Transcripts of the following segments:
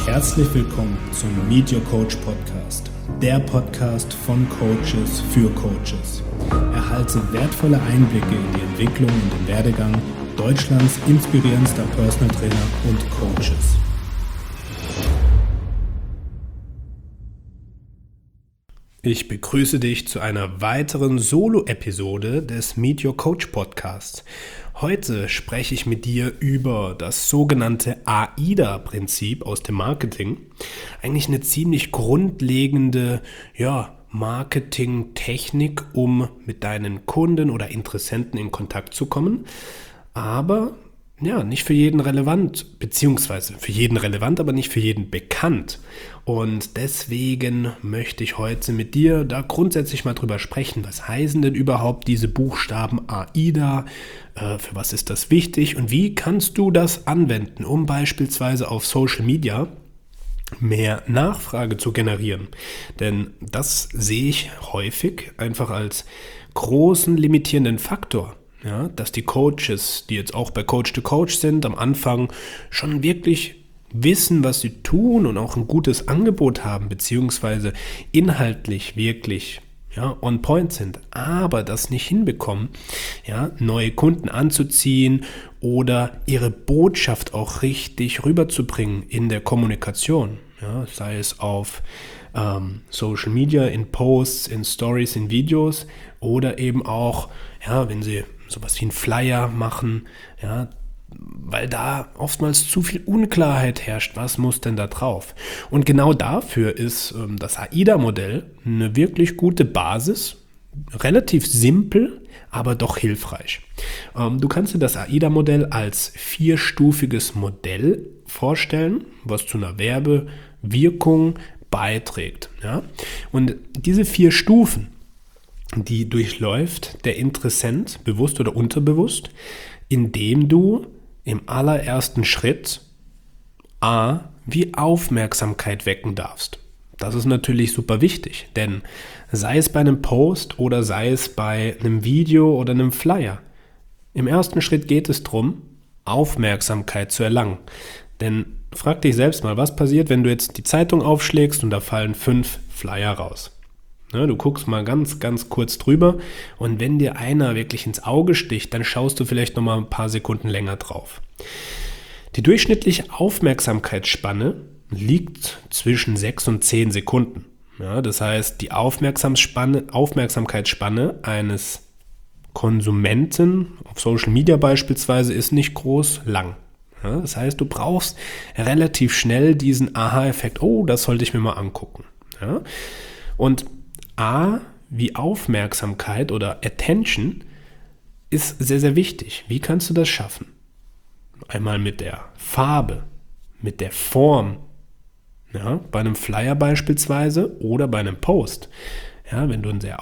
Herzlich willkommen zum Meet Your Coach Podcast, der Podcast von Coaches für Coaches. Erhalte wertvolle Einblicke in die Entwicklung und den Werdegang Deutschlands inspirierendster Personal Trainer und Coaches. Ich begrüße dich zu einer weiteren Solo-Episode des Meet Your Coach Podcasts. Heute spreche ich mit dir über das sogenannte AIDA-Prinzip aus dem Marketing. Eigentlich eine ziemlich grundlegende Marketing-Technik, um mit deinen Kunden oder Interessenten in Kontakt zu kommen. Aber nicht für jeden relevant, beziehungsweise für jeden relevant, aber nicht für jeden bekannt. Und deswegen möchte ich heute mit dir da grundsätzlich mal drüber sprechen. Was heißen denn überhaupt diese Buchstaben AIDA? Für was ist das wichtig? Und wie kannst du das anwenden, um beispielsweise auf Social Media mehr Nachfrage zu generieren? Denn das sehe ich häufig einfach als großen limitierenden Faktor. Ja, dass die Coaches, die jetzt auch bei Coach to Coach sind, am Anfang schon wirklich wissen, was sie tun und auch ein gutes Angebot haben, beziehungsweise inhaltlich wirklich on point sind, aber das nicht hinbekommen, neue Kunden anzuziehen oder ihre Botschaft auch richtig rüberzubringen in der Kommunikation, sei es auf Social Media, in Posts, in Stories, in Videos oder eben auch, wenn sie sowas wie einen Flyer machen, weil da oftmals zu viel Unklarheit herrscht, was muss denn da drauf? Und genau dafür ist das AIDA-Modell eine wirklich gute Basis, relativ simpel, aber doch hilfreich. Du kannst dir das AIDA-Modell als vierstufiges Modell vorstellen, was zu einer Werbewirkung beiträgt. Ja? Und diese 4 Stufen, die durchläuft der Interessent, bewusst oder unterbewusst, indem du im allerersten Schritt wie Aufmerksamkeit wecken darfst. Das ist natürlich super wichtig, denn sei es bei einem Post oder sei es bei einem Video oder einem Flyer, im ersten Schritt geht es darum, Aufmerksamkeit zu erlangen. Denn frag dich selbst mal, was passiert, wenn du jetzt die Zeitung aufschlägst und da fallen 5 Flyer raus. Du guckst mal ganz, ganz kurz drüber und wenn dir einer wirklich ins Auge sticht, dann schaust du vielleicht noch mal ein paar Sekunden länger drauf. Die durchschnittliche Aufmerksamkeitsspanne liegt zwischen 6 und 10 Sekunden. Das heißt, die Aufmerksamkeitsspanne eines Konsumenten auf Social Media beispielsweise ist nicht groß lang. Das heißt, du brauchst relativ schnell diesen Aha-Effekt, das sollte ich mir mal angucken. Und wie Aufmerksamkeit oder Attention ist sehr, sehr wichtig. Wie kannst du das schaffen? Einmal mit der Farbe, mit der Form, bei einem Flyer beispielsweise oder bei einem Post. Wenn du ein sehr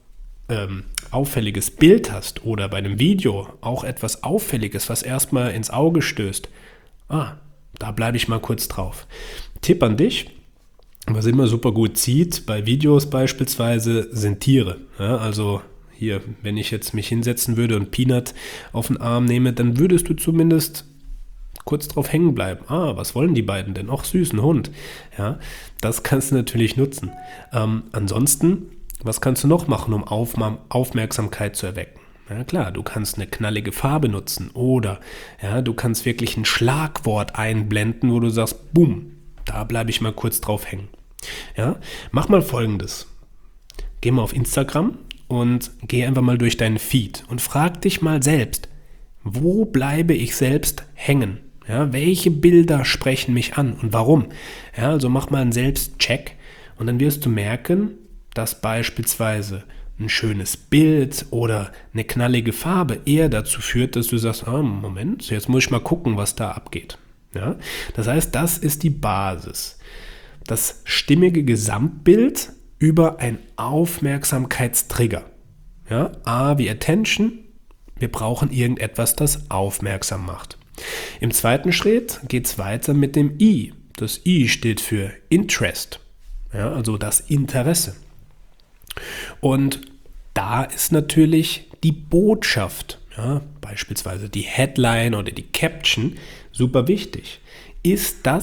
auffälliges Bild hast oder bei einem Video auch etwas Auffälliges, was erstmal ins Auge stößt. Da bleibe ich mal kurz drauf. Tipp an dich. Was immer super gut zieht, bei Videos beispielsweise, sind Tiere. Also hier, wenn ich jetzt mich hinsetzen würde und Peanut auf den Arm nehme, dann würdest du zumindest kurz drauf hängen bleiben. Was wollen die beiden denn? Ach, süß, ein Hund. Das kannst du natürlich nutzen. Ansonsten, was kannst du noch machen, um Aufmerksamkeit zu erwecken? Klar, du kannst eine knallige Farbe nutzen oder du kannst wirklich ein Schlagwort einblenden, wo du sagst, boom, da bleibe ich mal kurz drauf hängen. Mach mal Folgendes. Geh mal auf Instagram und geh einfach mal durch deinen Feed und frag dich mal selbst, wo bleibe ich selbst hängen? Welche Bilder sprechen mich an und warum? Also mach mal einen Selbstcheck und dann wirst du merken, dass beispielsweise ein schönes Bild oder eine knallige Farbe eher dazu führt, dass du sagst, Moment, jetzt muss ich mal gucken, was da abgeht. Das heißt, das ist die Basis. Das stimmige Gesamtbild über ein Aufmerksamkeitstrigger. A wie Attention, wir brauchen irgendetwas, das aufmerksam macht. Im zweiten Schritt geht es weiter mit dem I. Das I steht für Interest, also das Interesse. Und da ist natürlich die Botschaft, beispielsweise die Headline oder die Caption, super wichtig. Ist das,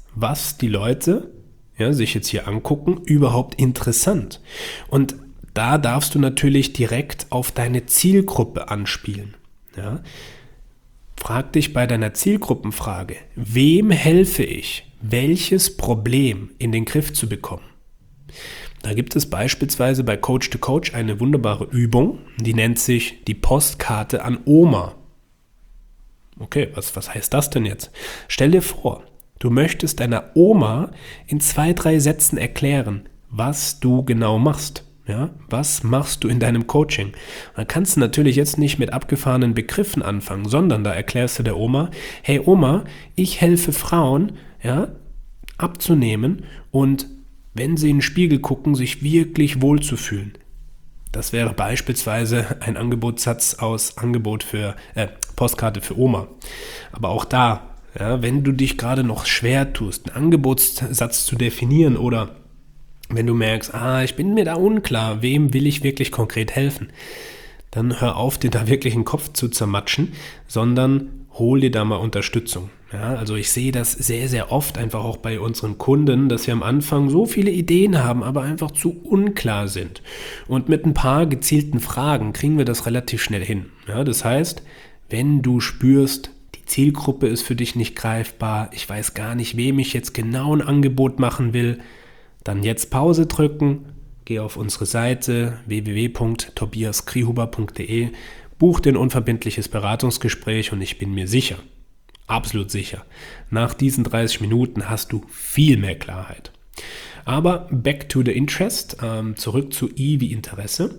was die Leute sich jetzt hier angucken, überhaupt interessant. Und da darfst du natürlich direkt auf deine Zielgruppe anspielen. Ja? Frag dich bei deiner Zielgruppenfrage, wem helfe ich, welches Problem in den Griff zu bekommen? Da gibt es beispielsweise bei Coach to Coach eine wunderbare Übung, die nennt sich die Postkarte an Oma. Okay, was heißt das denn jetzt? Stell dir vor, du möchtest deiner Oma in 2, 3 Sätzen erklären, was du genau machst. Ja, was machst du in deinem Coaching? Dann kannst du natürlich jetzt nicht mit abgefahrenen Begriffen anfangen, sondern da erklärst du der Oma, hey Oma, ich helfe Frauen, abzunehmen und wenn sie in den Spiegel gucken, sich wirklich wohlzufühlen. Das wäre beispielsweise ein Angebotssatz aus Postkarte für Oma. Aber auch da, wenn du dich gerade noch schwer tust, einen Angebotssatz zu definieren oder wenn du merkst, ich bin mir da unklar, wem will ich wirklich konkret helfen, dann hör auf, dir da wirklich den Kopf zu zermatschen, sondern hol dir da mal Unterstützung. Ja, also ich sehe das sehr, sehr oft einfach auch bei unseren Kunden, dass sie am Anfang so viele Ideen haben, aber einfach zu unklar sind. Und mit ein paar gezielten Fragen kriegen wir das relativ schnell hin. Ja, das heißt, wenn du spürst, die Zielgruppe ist für dich nicht greifbar, ich weiß gar nicht, wem ich jetzt genau ein Angebot machen will, dann jetzt Pause drücken, geh auf unsere Seite www.tobiaskrihuber.de, buch dir ein unverbindliches Beratungsgespräch und ich bin mir sicher, absolut sicher, nach diesen 30 Minuten hast du viel mehr Klarheit. Aber back to the interest, zurück zu I wie Interesse.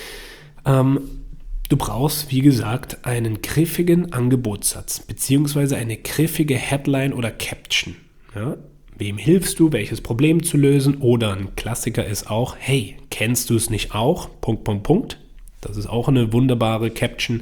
Du brauchst, wie gesagt, einen griffigen Angebotssatz beziehungsweise eine griffige Headline oder Caption. Ja? Wem hilfst du, welches Problem zu lösen? Oder ein Klassiker ist auch, hey, kennst du es nicht auch? ... Das ist auch eine wunderbare Caption.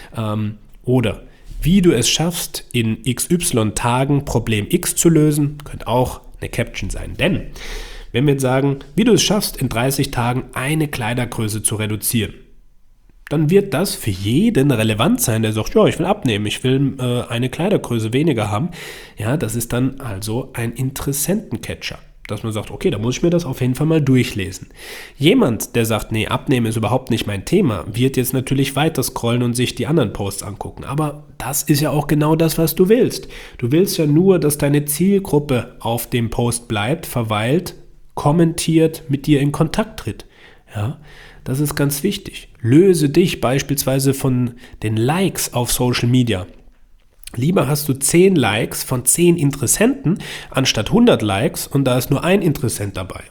Oder wie du es schaffst, in XY Tagen Problem X zu lösen, könnte auch eine Caption sein. Denn wenn wir jetzt sagen, wie du es schaffst, in 30 Tagen eine Kleidergröße zu reduzieren, dann wird das für jeden relevant sein, der sagt, ja, ich will abnehmen, ich will eine Kleidergröße weniger haben. Ja, das ist dann also ein Interessentencatcher, dass man sagt, okay, da muss ich mir das auf jeden Fall mal durchlesen. Jemand, der sagt, nee, abnehmen ist überhaupt nicht mein Thema, wird jetzt natürlich weiter scrollen und sich die anderen Posts angucken. Aber das ist ja auch genau das, was du willst. Du willst ja nur, dass deine Zielgruppe auf dem Post bleibt, verweilt, kommentiert, mit dir in Kontakt tritt. Ja, das ist ganz wichtig. Löse dich beispielsweise von den Likes auf Social Media. Lieber hast du 10 Likes von 10 Interessenten, anstatt 100 Likes und da ist nur ein Interessent dabei.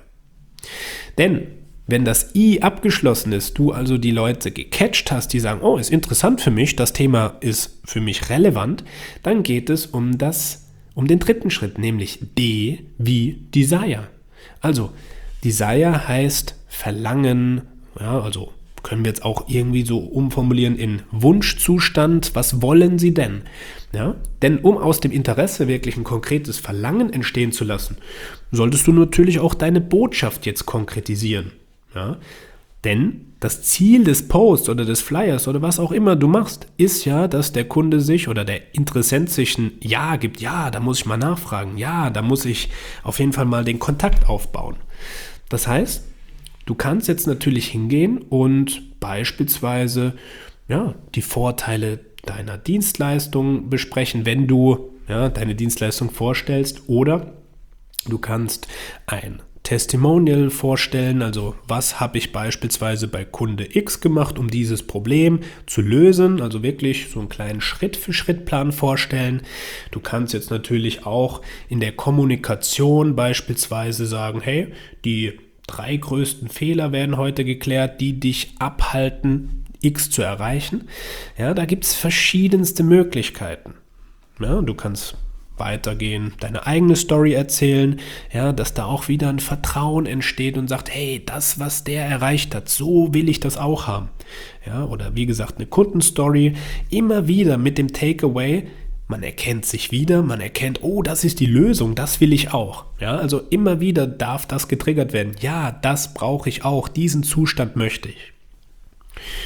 Denn wenn das I abgeschlossen ist, du also die Leute gecatcht hast, die sagen, oh, ist interessant für mich, das Thema ist für mich relevant, dann geht es um den dritten Schritt, nämlich D wie Desire. Also Desire heißt Verlangen, ja, also können wir jetzt auch irgendwie so umformulieren in Wunschzustand. Was wollen Sie denn? Ja, denn um aus dem Interesse wirklich ein konkretes Verlangen entstehen zu lassen, solltest du natürlich auch deine Botschaft jetzt konkretisieren. Ja, denn das Ziel des Posts oder des Flyers oder was auch immer du machst, ist ja, dass der Kunde sich oder der Interessent sich ein Ja gibt. Ja, da muss ich mal nachfragen. Ja, da muss ich auf jeden Fall mal den Kontakt aufbauen. Das heißt, du kannst jetzt natürlich hingehen und beispielsweise die Vorteile deiner Dienstleistung besprechen, wenn du deine Dienstleistung vorstellst, oder du kannst ein Testimonial vorstellen, also was habe ich beispielsweise bei Kunde X gemacht, um dieses Problem zu lösen, also wirklich so einen kleinen Schritt-für-Schritt-Plan vorstellen. Du kannst jetzt natürlich auch in der Kommunikation beispielsweise sagen, hey, die 3 größten Fehler werden heute geklärt, die dich abhalten, X zu erreichen. Ja, da gibt es verschiedenste Möglichkeiten. Ja, du kannst weitergehen, deine eigene Story erzählen, ja, dass da auch wieder ein Vertrauen entsteht und sagt, hey, das, was der erreicht hat, so will ich das auch haben. Ja, oder wie gesagt, eine Kundenstory, immer wieder mit dem Takeaway, man erkennt sich wieder, man erkennt, oh, das ist die Lösung, das will ich auch. Ja, also immer wieder darf das getriggert werden. Ja, das brauche ich auch, diesen Zustand möchte ich.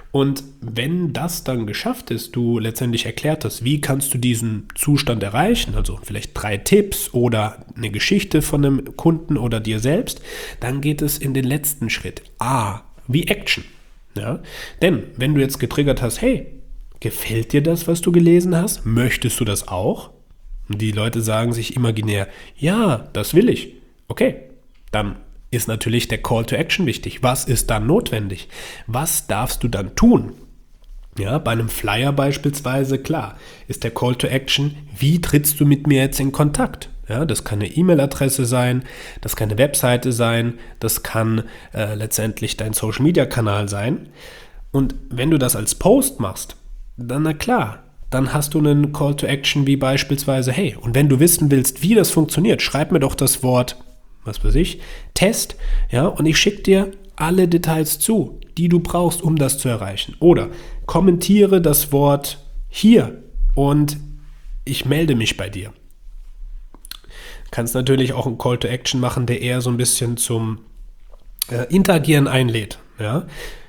Und wenn das dann geschafft ist, du letztendlich erklärt hast, wie kannst du diesen Zustand erreichen, also vielleicht 3 Tipps oder eine Geschichte von einem Kunden oder dir selbst, dann geht es in den letzten Schritt. Wie Action. Ja? Denn wenn du jetzt getriggert hast, hey, gefällt dir das, was du gelesen hast? Möchtest du das auch? Und die Leute sagen sich imaginär, ja, das will ich. Okay, dann ist natürlich der Call to Action wichtig. Was ist dann notwendig? Was darfst du dann tun? Ja, bei einem Flyer beispielsweise, klar, ist der Call to Action, wie trittst du mit mir jetzt in Kontakt? Ja, das kann eine E-Mail-Adresse sein, das kann eine Webseite sein, das kann letztendlich dein Social-Media-Kanal sein. Und wenn du das als Post machst, dann na klar, dann hast du einen Call to Action wie beispielsweise, hey, und wenn du wissen willst, wie das funktioniert, schreib mir doch das Wort, was weiß ich, Test, ja, und ich schicke dir alle Details zu, die du brauchst, um das zu erreichen. Oder kommentiere das Wort hier und ich melde mich bei dir. Kannst natürlich auch einen Call to Action machen, der eher so ein bisschen zum Interagieren einlädt, ja.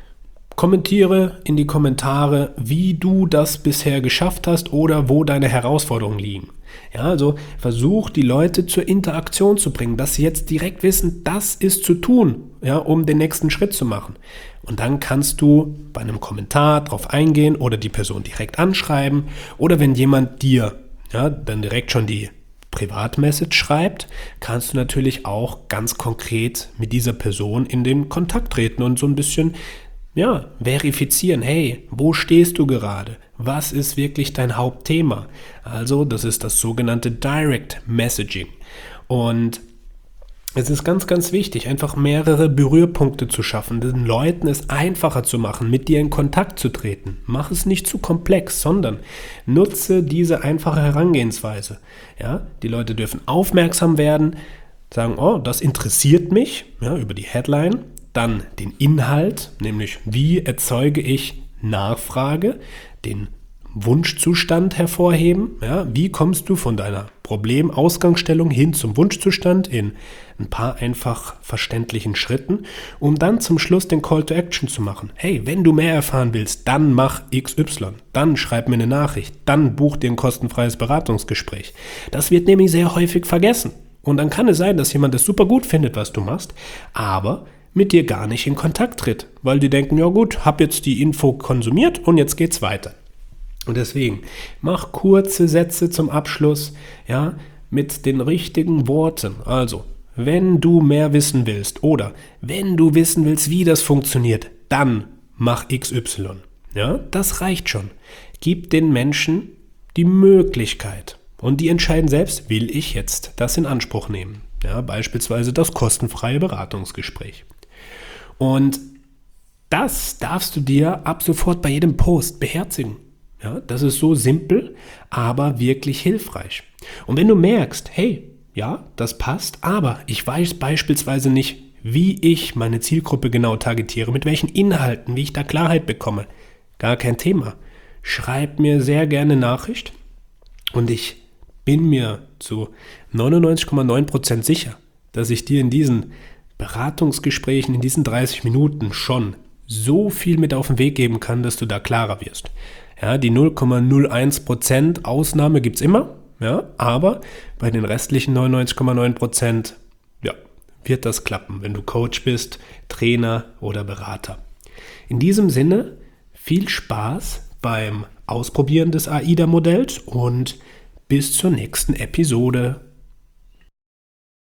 Kommentiere in die Kommentare, wie du das bisher geschafft hast oder wo deine Herausforderungen liegen. Ja, also versuch die Leute zur Interaktion zu bringen, dass sie jetzt direkt wissen, das ist zu tun, ja, um den nächsten Schritt zu machen. Und dann kannst du bei einem Kommentar drauf eingehen oder die Person direkt anschreiben oder wenn jemand dir dann direkt schon die Privatmessage schreibt, kannst du natürlich auch ganz konkret mit dieser Person in den Kontakt treten und so ein bisschen verifizieren, hey, wo stehst du gerade? Was ist wirklich dein Hauptthema? Also, das ist das sogenannte Direct Messaging. Und es ist ganz, ganz wichtig, einfach mehrere Berührpunkte zu schaffen, den Leuten es einfacher zu machen, mit dir in Kontakt zu treten. Mach es nicht zu komplex, sondern nutze diese einfache Herangehensweise. Ja, die Leute dürfen aufmerksam werden, sagen, oh, das interessiert mich, über die Headline. Dann den Inhalt, nämlich wie erzeuge ich Nachfrage, den Wunschzustand hervorheben. Ja, wie kommst du von deiner Problemausgangsstellung hin zum Wunschzustand in ein paar einfach verständlichen Schritten, um dann zum Schluss den Call to Action zu machen. Hey, wenn du mehr erfahren willst, dann mach XY, dann schreib mir eine Nachricht, dann buch dir ein kostenfreies Beratungsgespräch. Das wird nämlich sehr häufig vergessen. Und dann kann es sein, dass jemand es super gut findet, was du machst, aber mit dir gar nicht in Kontakt tritt, weil die denken, ja gut, hab jetzt die Info konsumiert und jetzt geht's weiter. Und deswegen, mach kurze Sätze zum Abschluss, mit den richtigen Worten. Also, wenn du mehr wissen willst oder wenn du wissen willst, wie das funktioniert, dann mach XY. Ja, das reicht schon. Gib den Menschen die Möglichkeit und die entscheiden selbst, will ich jetzt das in Anspruch nehmen. Ja, beispielsweise das kostenfreie Beratungsgespräch. Und das darfst du dir ab sofort bei jedem Post beherzigen. Ja, das ist so simpel, aber wirklich hilfreich. Und wenn du merkst, hey, ja, das passt, aber ich weiß beispielsweise nicht, wie ich meine Zielgruppe genau targetiere, mit welchen Inhalten, wie ich da Klarheit bekomme, gar kein Thema. Schreib mir sehr gerne Nachricht und ich bin mir zu 99,9% sicher, dass ich dir in diesen Beratungsgesprächen, in diesen 30 Minuten schon so viel mit auf den Weg geben kann, dass du da klarer wirst. Ja, die 0,01% Ausnahme gibt es immer, aber bei den restlichen 99,9% wird das klappen, wenn du Coach bist, Trainer oder Berater. In diesem Sinne, viel Spaß beim Ausprobieren des AIDA-Modells und bis zur nächsten Episode.